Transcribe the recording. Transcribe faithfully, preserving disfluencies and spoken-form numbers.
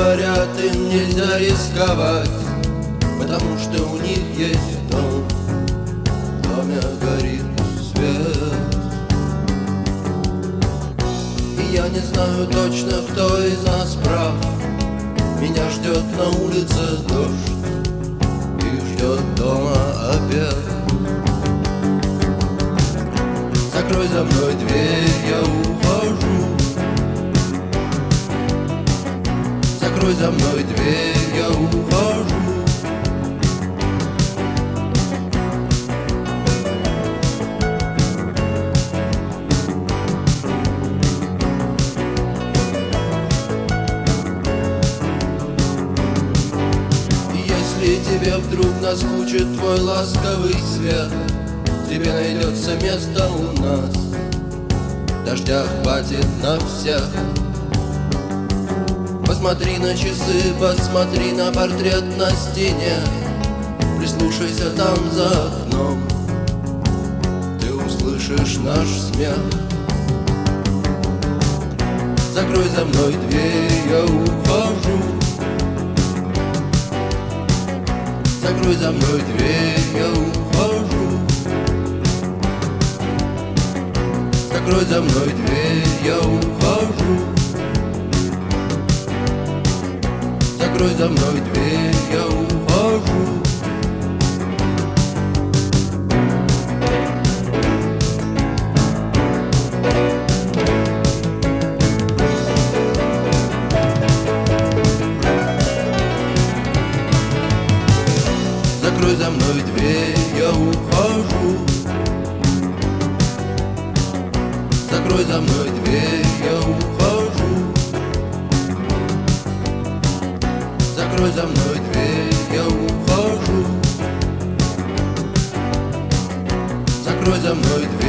говорят, им нельзя рисковать, потому что у них есть дом, в доме горит свет. И я не знаю точно, кто из нас прав. Меня ждет на улице дождь и ждет дома обед. Закрой за мной дверь, я ухожу. Закрой за мной дверь, я ухожу. Если тебе вдруг наскучит твой ласковый свет, тебе найдется место у нас, дождя хватит на всех. Посмотри на часы, посмотри на портрет на стене, прислушайся там за окном, ты услышишь наш смех. Закрой за мной дверь, я ухожу. Закрой за мной дверь, я ухожу. Закрой за мной дверь, я ухожу. Закрой за мной дверь, я ухожу. Закрой за мной дверь, я ухожу. Закрой за мной дверь, я ухожу. Закрой за мной дверь, я ухожу. Закрой за мной дверь.